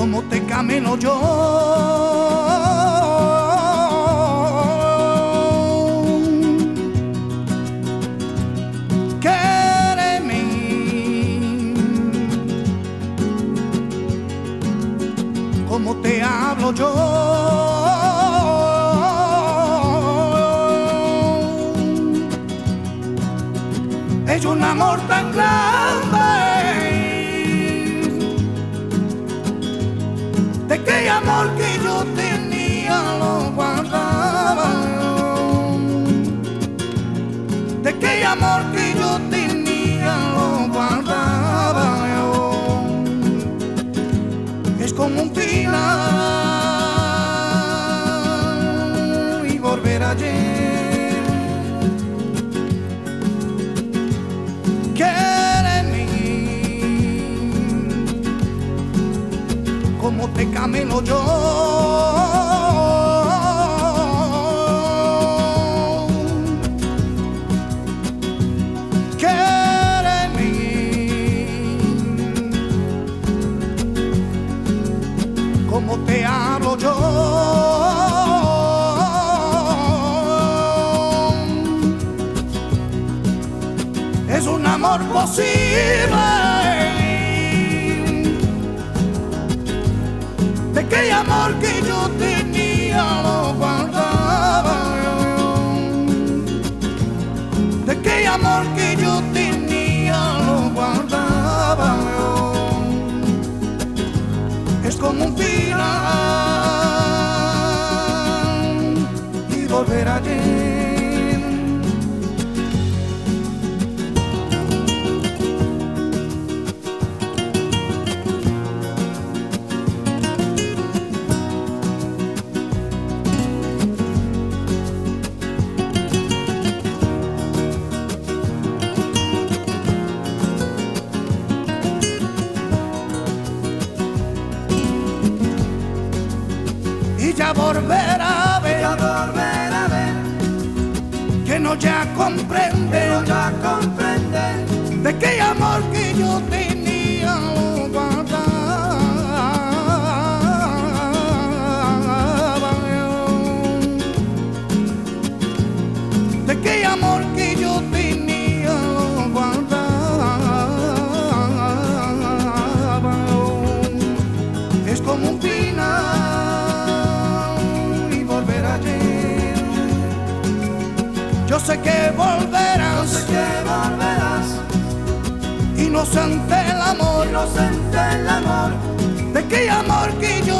como te camino yo. Quéreme como te hablo yo. Es un amor tan grande, de aquel amor que yo tenía lo guardaba, de aquel amor que yo tenía lo guardaba. Es como un final y volver ayer. Quéreme como te camino yo. Quéreme como te hablo yo. Es un amor posible, de aquel amor que yo tenía lo guardaba, de aquel amor que yo tenía lo guardaba. Es como un final y volver ayer. Y ya volverá a ver, que no ya comprende, de aquel amor que yo tenía lo guardaba, de aquel amor que yo tenía lo guardaba. Es como un final y volver ayer. Yo sé que volverás, inocente el amor, de aquel amor que yo